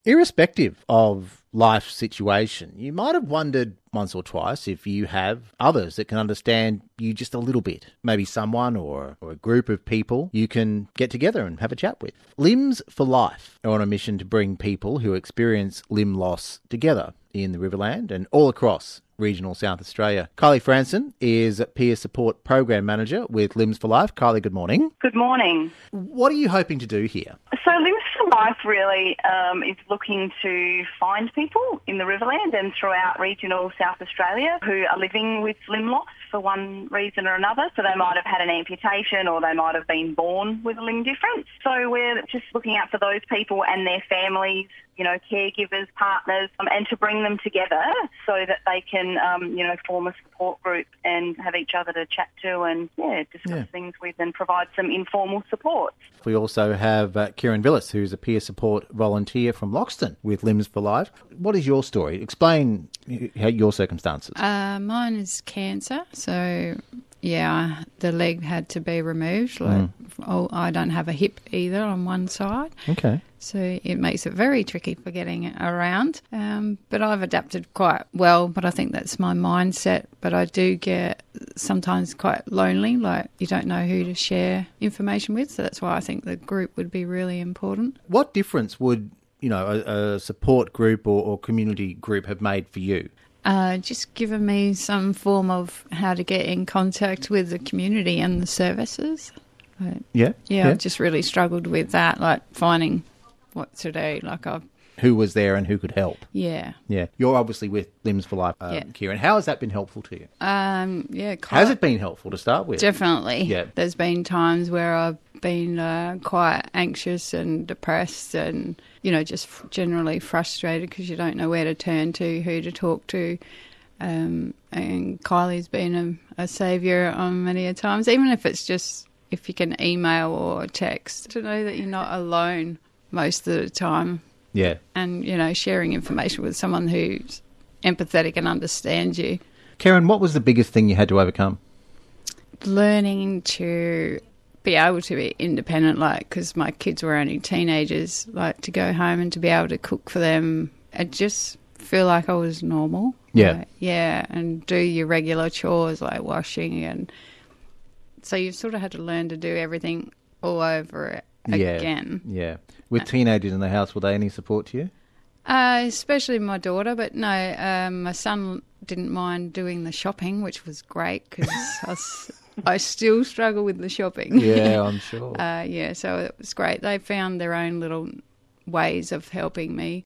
Irrespective of life situation, you might have wondered once or twice if you have others that can understand you just a little bit. Maybe someone or a group of people you can get together and have a chat with. Limbs for Life are on a mission to bring people who experience limb loss together in the Riverland and all across regional South Australia. Kylie Franson is Peer Support Program Manager with Limbs for Life. Kylie, good morning. Good morning. What are you hoping to do here? So Limbs for Life really is looking to find people in the Riverland and throughout regional South Australia who are living with limb loss for one reason or another. So they might have had an amputation or they might have been born with a limb difference. So we're just looking out for those people and their families, caregivers, partners, and to bring them together so that they can, form a support group and have each other to chat to and, discuss things with and provide some informal support. We also have Kieran Villas, who's a peer support volunteer from Loxton with Limbs for Life. What is your story? Explain your circumstances. Mine is cancer, so... yeah, the leg had to be removed. I don't have a hip either on one side. Okay. So it makes it very tricky for getting around. But I've adapted quite well, but I think that's my mindset. But I do get sometimes quite lonely, like you don't know who to share information with. So that's why I think the group would be really important. What difference would, a support group or community group have made for you? Just given me some form of how to get in contact with the community and the services. Yeah. I've just really struggled with that, like finding what to do. Who was there and who could help? Yeah. Yeah. You're obviously with Limbs for Life, Kieran. How has that been helpful to you? Has it been helpful to start with? Definitely. Yeah. There's been times where I've been quite anxious and depressed and, just generally frustrated because you don't know where to turn to, who to talk to. And Kylie's been a saviour on many a times, even if it's just if you can email or text, to know that you're not alone most of the time. Yeah. And, sharing information with someone who's empathetic and understands you. Karen, what was the biggest thing you had to overcome? Learning to be able to be independent, because my kids were only teenagers, to go home and to be able to cook for them and just feel like I was normal. Yeah. And do your regular chores like washing. And so you sort of had to learn to do everything all over again. Yeah. With teenagers in the house, were they any support to you? Especially my daughter, but no, my son didn't mind doing the shopping, which was great because I still struggle with the shopping. Yeah, I'm sure. So it was great. They found their own little ways of helping me.